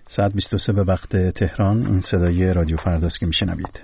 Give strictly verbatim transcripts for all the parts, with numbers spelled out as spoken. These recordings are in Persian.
ساعت بیست و سه به وقت تهران. این صدای رادیو فرداست که میشنوید.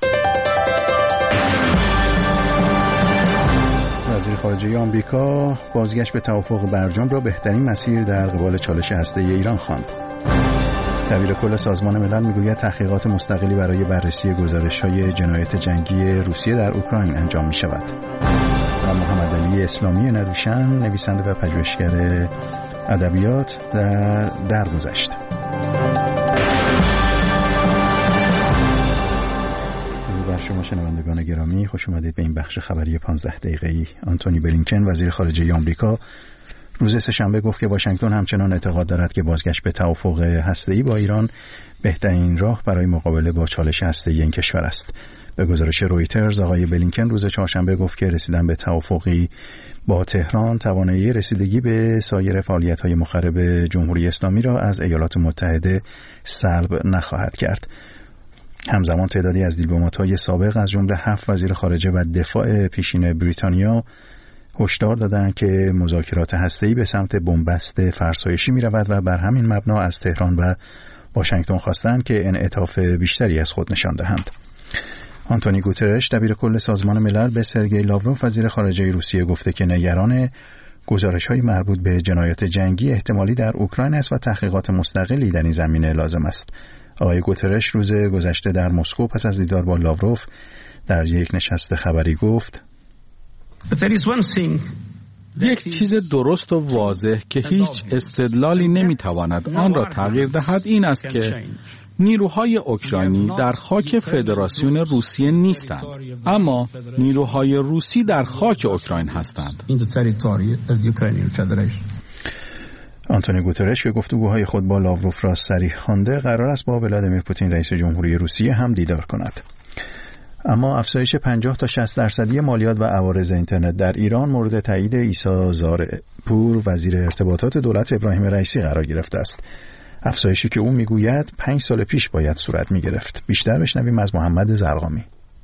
وزیر خارجه آمریکا بازگشت به توافق برجام را بهترین مسیر در قبال چالش هسته‌ای ایران خواند. دبیر کل سازمان ملل میگوید تحقیقات مستقلی برای بررسی گزارش‌های جنایت جنگی روسیه در اوکراین انجام می‌شود. و محمد علی اسلامی ندوشن، نویسنده و پژوهشگر ادبیات، در درگذشت. بر شما شنوندگان گرامی خوش اومدید به این بخش خبری پانزده دقیقه‌ای. آنتونی بلینکن وزیر خارجه آمریکا روز سه‌شنبه گفت که واشنگتن همچنان اعتقاد دارد که بازگشت به توافق هسته‌ای با ایران بهترین راه برای مقابله با چالش هسته‌ای این کشور است. به گزارش رویترز آقای بلینکن روز چهارشنبه گفت که رسیدن به توافقی با تهران توانایی رسیدگی به سایر فعالیت‌های مخرب جمهوری اسلامی را از ایالات متحده سلب نخواهد کرد. همزمان تعدادی از دیپلمات‌های سابق از جمله هفت وزیر خارجه و دفاع پیشین بریتانیا هشدار دادند که مذاکرات هسته‌ای به سمت بنبست فرسایشی می‌رود و بر همین مبنا از تهران و واشنگتن خواستند که انعطاف بیشتری از خود نشان دهند. آنتونی گوترش دبیر کل سازمان ملل به سرگئی لاوروف وزیر خارجه روسیه گفته که نگران گزارش‌های مربوط به جنایات جنگی احتمالی در اوکراین است و تحقیقات مستقلی در این زمینه لازم است. آقای گوترش روز گذشته در مسکو پس از دیدار با لاوروف در یک نشست خبری گفت: یک چیز درست و واضح که هیچ استدلالی نمیتواند آن را تغییر دهد این است که نیروهای اوکراینی در خاک فدراسیون روسیه نیستند، اما نیروهای روسی در خاک اوکراین هستند. آنتونی گوترش که گفتگوهای خود با لاوروف را صریح خوانده، قرار است با ولادیمیر پوتین رئیس جمهوری روسیه هم دیدار کند. اما افزایش پنجاه تا شصت درصدی مالیات و عوارض اینترنت در ایران مورد تایید عیسی زارپور وزیر ارتباطات دولت ابراهیم رئیسی قرار گرفته است. افزایشی که او میگوید پنج سال پیش باید صورت میگرفت. بیشتر بشنویم از محمد زرقامی.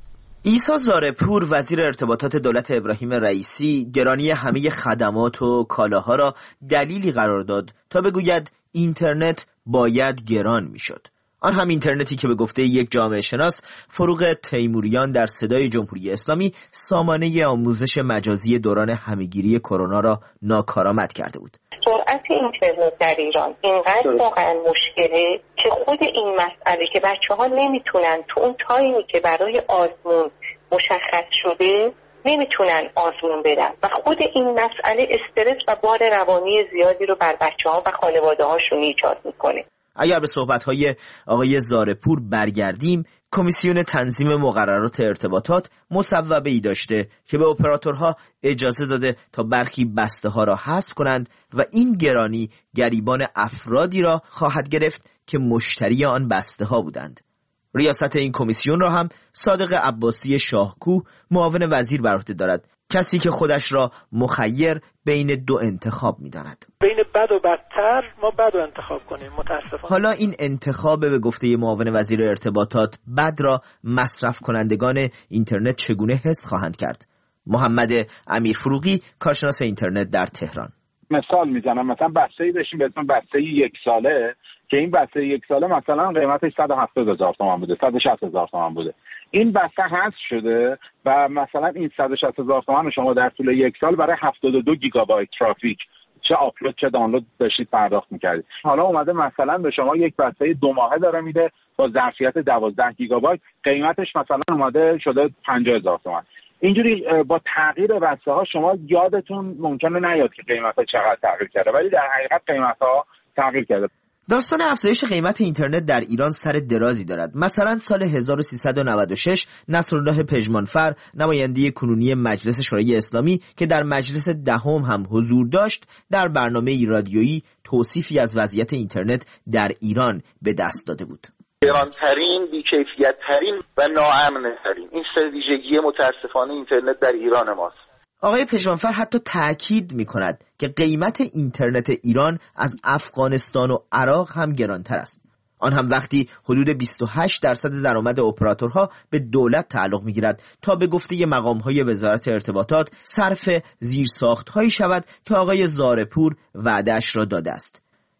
عیسی زارپور وزیر ارتباطات دولت ابراهیم رئیسی گرانی همه خدمات و کالاها را دلیلی قرار داد تا بگوید اینترنت باید گران میشد. آن هم اینترنتی که به گفته یک جامعه شناس فروغ تیموریان در صدای جمهوری اسلامی سامانه آموزش مجازی دوران همهگیری کرونا را ناکارآمد کرده بود. سرعت اینترنت در ایران اینقدر واقعا مشکله که خود این مسئله که بچه‌ها نمیتونن تو اون تایمی که برای آزمون مشخص شده نمیتونن آزمون بدن و خود این مسئله استرس و بار روانی زیادی رو بر بچه‌ها و خانواده‌هاشون ایجاد میکنه. اگر به صحبت‌های آقای زارپور برگردیم، کمیسیون تنظیم مقررات ارتباطات مصوبه‌ای داشته که به اپراتورها اجازه داده تا برخی بسته‌ها را حذف کنند و این گرانی گریبان افرادی را خواهد گرفت که مشتری آن بسته‌ها بودند. ریاست این کمیسیون را هم صادق عباسی شاهکوه معاون وزیر بر عهده دارد، کسی که خودش را مخیر بین دو انتخاب می‌داند. بین بد و بدتر ما بد رو انتخاب کنیم متاسفانه. حالا این انتخاب به گفته معاون وزیر ارتباطات بد را مصرف کنندگان اینترنت چگونه حس خواهند کرد؟ محمد امیر فروغی، کارشناس اینترنت در تهران. مثال میزنم، مثلا بسته داشتیم به اسم بسته یک ساله که این بسته یک ساله مثلا قیمتش صد و هفتاد هزار تومان بوده، صد و شصت هزار تومان بوده. این بسته حذف شده و مثلا این صد و شصت هزار تومان شما در طول یک سال برای هفتاد و دو گیگابایت ترافیک چه آپلود چه دانلود داشتید پرداخت میکردید. حالا اومده مثلا به شما یک بسته دو ماهه داره میده با ظرفیت دوازده گیگابایت، قیمتش مثلا اومده شده پنجاه هزار تومان. اینجوری با تغییر بسته ها شما یادتون ممکنه نیاد که قیمت ها چقدر تغییر کرده، ولی در حقیقت قیمت ها تغییر کرده. داستان افزایش قیمت اینترنت در ایران سر درازی دارد. مثلا سال هزار و سیصد و نود و شش نصرالله پژمانفر، نماینده کنونی مجلس شورای اسلامی که در مجلس دهم هم حضور داشت، در برنامه رادیویی توصیفی از وضعیت اینترنت در ایران به دست داده بود. ایران‌ترین، بی‌کیفیت‌ترین و ناامن‌ترین این سه ویژگی متاسفانه اینترنت در ایران ماست. آقای پژمانفر حتی تأکید می‌کند که قیمت اینترنت ایران از افغانستان و عراق هم گرانتر است. آن هم وقتی حدود بیست و هشت درصد درآمد اپراتورها به دولت تعلق می‌گیرد تا به گفته مقام‌های وزارت ارتباطات صرف زیرساخت‌هایی شود که آقای زارپور وعده‌اش را داده است.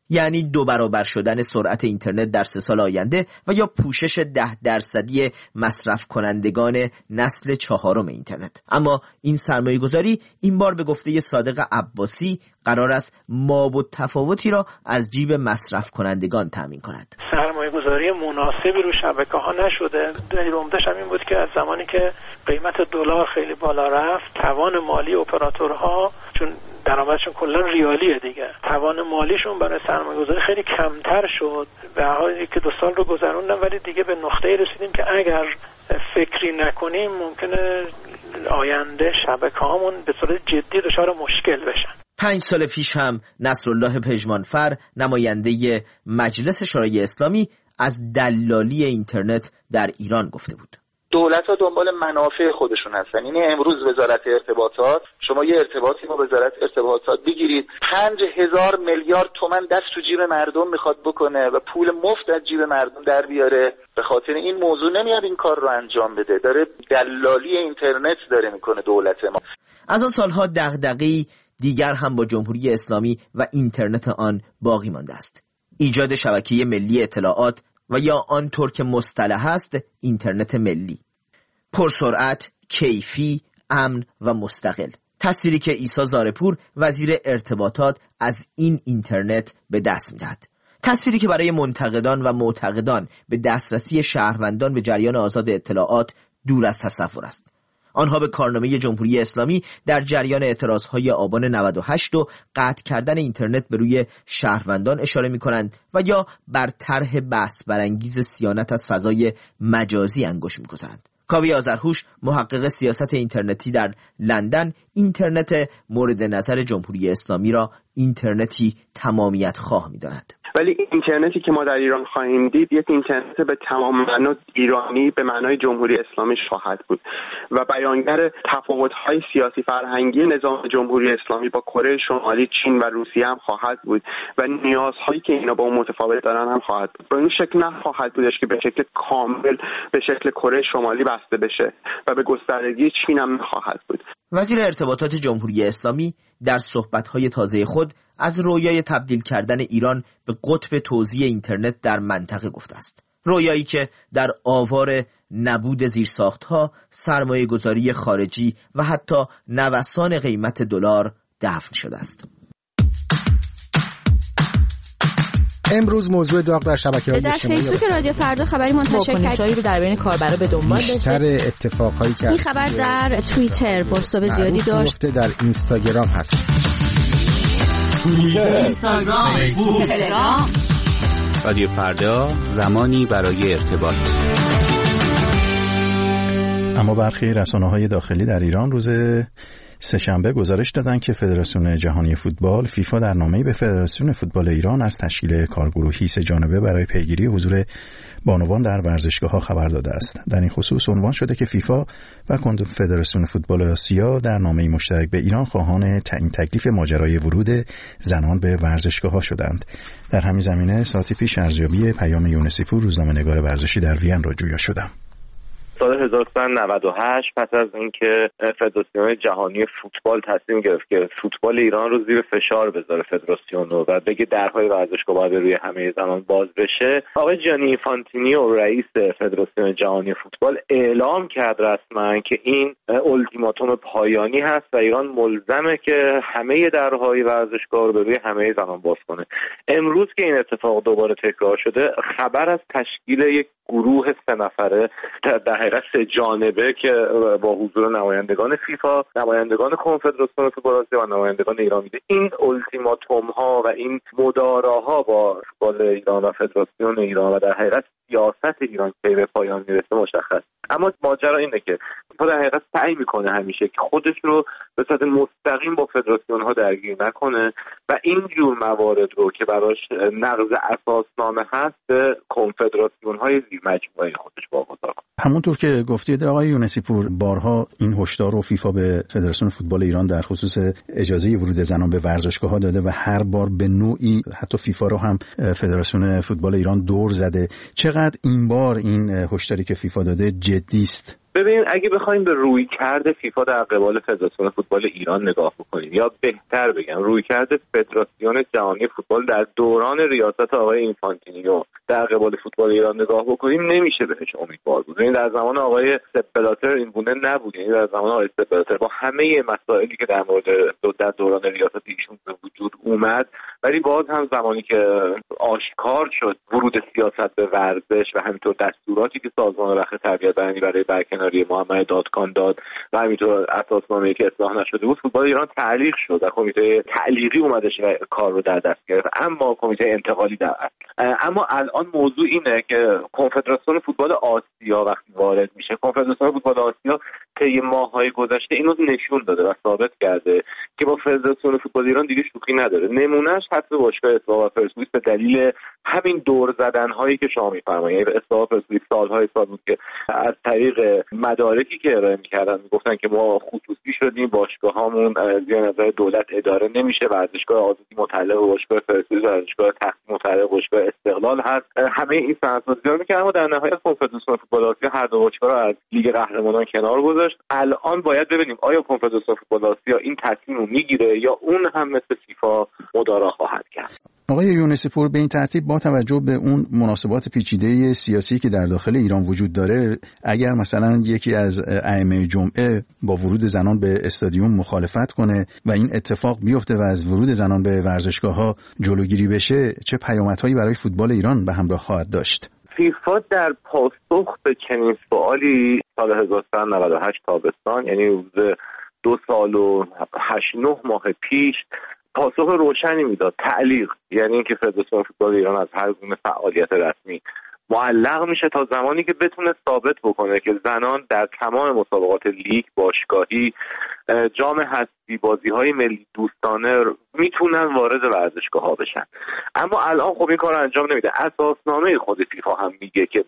یعنی دو برابر شدن سرعت اینترنت در سه سال آینده و یا پوشش ده درصدی مصرف کنندگان نسل چهارم اینترنت. اما این سرمایه گذاری این بار به گفته صادق عباسی قرار است ماب و تفاوتی را از جیب مصرف کنندگان تامین کند. سرمایه گذاری مناسبی رو شبکه ها نشده. دلیل عمده‌ش هم این بود که از زمانی که قیمت دلار خیلی بالا رفت، توان مالی اپراتورها، چون درآمدشون کلا ریالیه دیگه، توان مالیشون برای سرمایه‌گذاری خیلی کمتر شد. به حالی که دو سال رو گذروندن ولی دیگه به نقطه‌ای رسیدیم که اگر فکری نکنیم ممکنه آینده شبکه‌هامون به صورت جدی دچار مشکل بشن. پنج سال پیش هم نصرالله پژمانفر نماینده مجلس شورای اسلامی از دلالی اینترنت در ایران گفته بود. دولت‌ها دنبال منافع خودشون هستن. یعنی امروز وزارت ارتباطات، شما یه ارتباطی با وزارت ارتباطات بگیرید، پنج هزار میلیارد تومان دست تو جیب مردم میخواد بکنه و پول مفت از جیب مردم در بیاره. به خاطر این موضوع نمیاد این کار رو انجام بده. داره دلالی اینترنت داره میکنه دولت ما. از آن سالها دغدغه‌ای دیگر هم با جمهوری اسلامی و اینترنت آن باقی مانده است. ایجاد شبکه ملی اطلاعات و یا آنطور که مصطلح است اینترنت ملی، پرسرعت، کیفی، امن و مستقل. تصویری که عیسی زارپور وزیر ارتباطات از این اینترنت به دست می‌دهد. تصویری که برای منتقدان و معتقدان به دسترسی شهروندان به جریان آزاد اطلاعات دور از تصور است. آنها به کارنامه جمهوری اسلامی در جریان اعتراضهای آبان نود و هشت و قطع کردن اینترنت به روی شهروندان اشاره می‌کنند و یا بر طرح بحث برانگیز صیانت از فضای مجازی انگشت می‌گذارند. کاوی آذرهوش، محقق سیاست اینترنتی در لندن، اینترنت مورد نظر جمهوری اسلامی را اینترنتی تمامیت خواه می‌داند. ولی اینترنتی که ما در ایران خواهیم دید یک اینترنت به تمام معنا ایرانی به معنای جمهوری اسلامی خواهد بود و بیانگر تفاوت‌های سیاسی فرهنگی نظام جمهوری اسلامی با کره شمالی، چین و روسیه هم خواهد بود و نیازهایی که اینا با اون متفاوت دارن هم خواهد بود. به این شکل نه خواهد بودش که به شکل کامل به شکل کره شمالی بسته بشه و به گستردگی چین هم خواهد بود. وزیر ارتباطات جمهوری اسلامی در صحبت‌های تازه خود از رویای تبدیل کردن ایران به قطب توزیع اینترنت در منطقه گفته است. رویایی که در آوار نبود زیرساخت‌ها، سرمایه‌گذاری خارجی و حتی نوسان قیمت دلار دفن شده است. امروز موضوع داغ در شبکه‌های اجتماعی در فیسبوک رادیو فردا خبری منتشر کرد رو در بین کاربرا به دنبال داشته. بیشتر اتفاقایی که این خبر در توییتر بازتاب زیادی داشت. در اینستاگرام هست. توییتر، اینستاگرام، فیسبوک، تلگرام. رادیو فردا، زمانی برای ارتباط. اما برخی رسانه‌های داخلی در ایران روز سه‌شنبه گزارش دادند که فدراسیون جهانی فوتبال فیفا در نامه‌ای به فدراسیون فوتبال ایران از تشکیل کارگروهی سه جانبه برای پیگیری حضور بانوان در ورزشگاه‌ها خبر داده است. در این خصوص عنوان شده که فیفا و کنفدراسیون فوتبال آسیا در نامه‌ای مشترک به ایران خواهان تعیین تکلیف ماجرای ورود زنان به ورزشگاه‌ها شدند. در همین زمینه ساعتی پیش ارزیابی پیام یونسیپور روزنامه‌نگار ورزشی در وین را جویا شدم. سال هزار و سیصد و نود و هشت پس از اینکه فدراسیون جهانی فوتبال تصمیم گرفت که فوتبال ایران رو زیر فشار بذاره فدراسیون رو و بگه درهای ورزشگاه باید روی همه زنان باز بشه، آقای جانی اینفانتینیو رئیس فدراسیون جهانی فوتبال اعلام کرد رسما که این التیماتوم پایانی هست و ایران ملزمه که همه درهای ورزشگاه رو به روی همه زنان باز کنه. امروز که این اتفاق دوباره تکرار شده، خبر از تشکیل یک گروه سه نفره در حقیقت سه جانبه که با حضور نمایندگان فیفا، نمایندگان کنفدراسیون فوتبال آسیا و نمایندگان ایران میده. این التیماتوم ها و این مداراها با فوتبال ایران و فدراسیون ایران و در حقیقت سیاست ایران که به پایان میرسه مشخص. اما ماجرا اینه که فیفا در حقیقت سعی میکنه همیشه که خودش رو به صورت مستقیم با فدراسیون ها درگیر نکنه و این جور موارد رو که براش نقض اساسنامه هست به کنفدراسیون های زیر مجموعه خودش واگذار کنه. همونطور که گفتید آقای یونسیپور، بارها این هشدار رو فیفا به فدراسیون فوتبال ایران در خصوص اجازه ورود زنان به ورزشگاه‌ها داده و هر بار به نوعی حتی فیفا رو هم فدراسیون فوتبال ایران دور زده. چقدر این بار این هشداری که فیفا داده جدی است؟ ببینید اگه بخوایم به رویکرد فیفا در قبال فدراسیون فوتبال ایران نگاه بکنیم، یا بهتر بگم رویکرد فدراسیون جهانی فوتبال در دوران ریاست آقای اینفانتینیو در قبال فوتبال ایران نگاه بکنیم، نمیشه بهش امیدوار بود. یعنی در زمان آقای سپ بلاتر این گونه نبود. یعنی در زمان آقای سپ بلاتر با همه مسائلی که در مورد در دوران ریاست ایشون به وجود اومد، ولی باز هم زمانی که آشکار شد ورود سیاست به ورزش و همینطور دستوراتی که سازمان رخ تربیت بدنی برای برکناری محمد دادکان داد و همینطور اساسنامه‌ای که اصلاح نشده بود، فوتبال ایران تعلیق شد و کمیته تعلیقی اومدش و کار رو در دست گرفت، اما کمیته انتقالی در اصل. اما الان موضوع اینه که کنفدراسیون فوتبال آسیا وقتی وارد میشه، کنفدراسیون فوتبال آسیا طی ماه‌های گذشته اینو نشون داده و ثابت کرده که با فدراسیون فوتبال ایران دیگه شوخی نداره. نمونهش حتی باشگاه اسحاق پرسپولیس به دلیل همین دور زدن‌هایی که شما می‌فرمایید. اسحاق پرسپولیس سال‌های سال بود که از طریق مدارکی که ارائه می‌کردن میگفتن که ما خصوصی شدیم، باشگاه‌هامون از نظر دولت اداره نمیشه، ورزشگاه آزادی متعلق به باشگاه پرسپولیس، ورزشگاه تختی متعلق به باشگاه استقلال هست. همه این سندسازی‌ها می‌کردن، اما در نهایت کنفدراسیون فوتبال آسیا هر دو باشگاه رو از لیگ قهرمانان کنار گذاشت. الان باید ببینیم آیا کنفدراسیون فوتبال آسیا این تصمیم رو میگیره یا اون هم مثل فیفا مدارا خواهد کرد. آقای یونسی پور، به این ترتیب با توجه به اون مناسبات پیچیده سیاسی که در داخل ایران وجود داره، اگر مثلا یکی از ائمه جمعه با ورود زنان به استادیوم مخالفت کنه و این اتفاق بیفته و از ورود زنان به ورزشگاه‌ها جلوگیری بشه، چه پیامدهایی برای فوتبال ایران به همراه خواهد داشت؟ فیفا در پاسخ به چنین سوالی سال هزار و سیصد و نود و هشت تابستان، یعنی روز دو سال و هشت نه ماه پیش، پاسخ روشنی میداد. تعلیق، یعنی اینکه فدراسیون فوتبال ایران از هر گونه فعالیت رسمی معلق میشه تا زمانی که بتونه ثابت بکنه که زنان در تمام مسابقات لیگ، باشگاهی، جام حذفی، بازی‌های ملی دوستانه میتونن وارد ورزشگاه ها بشن. اما الان خب این کار رو انجام نمیده. اساسنامه خود فیفا هم میگه که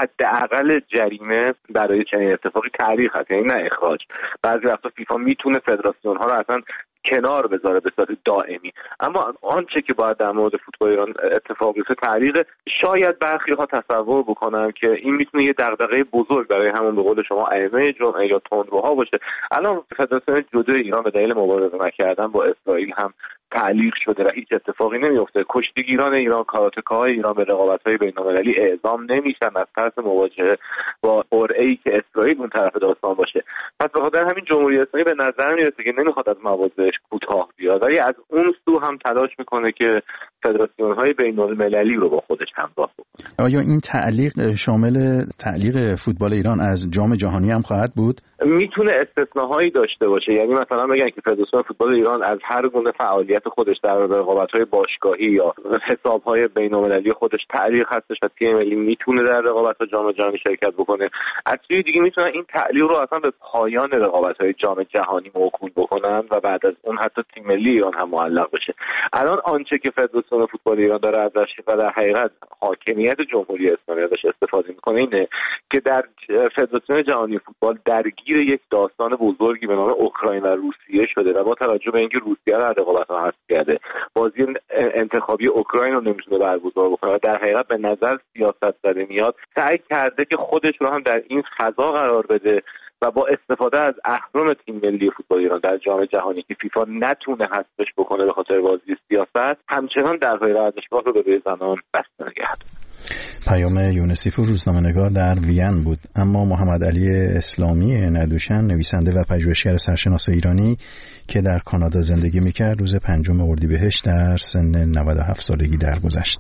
حداقل جریمه برای چنین اتفاقی تعلیق هست، یعنی نه اخراج. بعضی وقتا فیفا میتونه فدراسیون ها رو اصلا کنار بذاره به صورت دائمی، اما آنچه که باید در مورد فوتبال ایران اتفاق بیفته تعلیق. شاید برخی ها تصور بکنن که این میتونه یه دغدغه بزرگ برای همون به قول شما ائمه جمعه یا تندروها باشه. الان فدراسیون جودو ایران به دلیل مبارزه نکردن با اسرائیل هم تعلیق شده و هیچ اتفاقی نمیفته. کشتیگیران ایران، کاراتکاهای ایران به رقابت‌های بین‌المللی اعزام نمیشن از ترس مواجهه با قرعه‌ای که اسرائیل اون طرف داستان باشه. پس بخاطر همین جمهوری اسلامی به نظر میرسه که نمیخواد از موازش کوتاه بیاد، ولی از اون سو هم تلاش میکنه که فدراسیون‌های بین‌المللی رو با خودش همراه بکنه. آیا این تعلیق شامل تعلیق فوتبال ایران از جام جهانی هم خواهد بود؟ میتونه استثناهایی داشته باشه، یعنی مثلا بگن که فدراسیون فوتبال ایران از هر گونه فعالیت خودش در رقابت‌های باشگاهی یا حساب‌های بین‌المللی خودش تعلیق هستش و تیم ملی میتونه در رقابت‌های جام جهانی شرکت بکنه. از سوی دیگه میتونن این تعلیق رو اصلا به پایان رقابت‌های جام جهانی موکول بکنن و بعد از اون حتی تیم ملی ایران هم معلق بشه. الان آنچه که فدراسیون فوتبال ایران داره ازش و در حقیقت حاکمیت جمهوری اسلامی ازش استفاده میکنه اینه که در فدراسیون جهانی فوتبال درگیر یک داستان بزرگی به نام اوکراین و روسیه شده و با توجه به اینکه روسیه را رقابت‌ها حذف کرده، بازی انتخابی اوکراین رو نمیتونه برگزار بکنه و در حقیقت به نظر سیاست زده میاد، سعی کرده که خودش رو هم در این فضا قرار بده و با استفاده از اهرم تیم ملی فوتبال ایران در جام جهانی که فیفا نتونه حذفش بکنه به خاطر بازی سیاست، همچنان درهای ورزشگاه رو به روی زنان بسته نگه داره. پیام یونسی پور، روزنامه‌نگار در وین بود. اما محمد علی اسلامی ندوشن، نویسنده و پژوهشگر سرشناس ایرانی که در کانادا زندگی میکرد، روز پنجم اردیبهشت در سن نود و هفت سالگی درگذشت.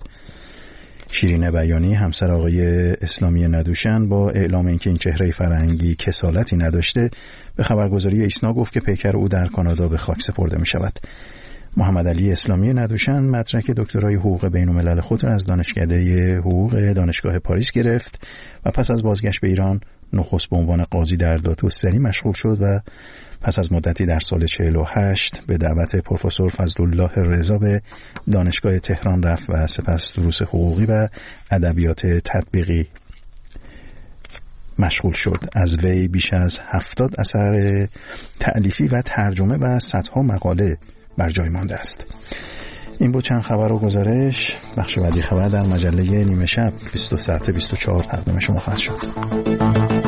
شیرین بیانی، همسر آقای اسلامی ندوشن، با اعلام اینکه این چهره فرهنگی کسالتی نداشته، به خبرگزاری ایسنا گفت که پیکر او در کانادا به خاک سپرده می شود. محمد علی اسلامی ندوشن مدرک دکترای حقوق بین‌الملل خود را از دانشکده حقوق دانشگاه پاریس گرفت و پس از بازگشت به ایران نخست به عنوان قاضی در دادگستری مشغول شد و پس از مدتی در سال چهل و هشت به دعوت پروفسور فضلالله رضا به دانشگاه تهران رفت و سپس دروس حقوقی و ادبیات تطبیقی مشغول شد. از وی بیش از هفتاد اثر تألیفی و ترجمه و صدها مقاله بر جای مانده است. این بود چند خبر و گزارش. بخش بعدی خبر در مجله نیمه شب بیست و سه تا بیست و چهار تقدیم شما خواهد شد.